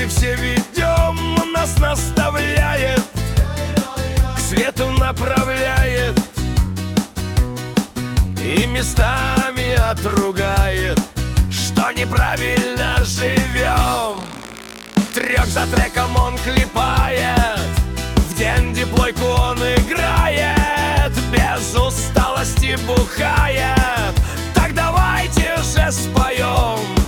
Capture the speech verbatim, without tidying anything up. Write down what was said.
мы все ведем, нас наставляет, к свету направляет и местами отругает, что неправильно живем. Трек за треком он клепает, в денди плойку он играет, без усталости бухает. Так давайте же споем.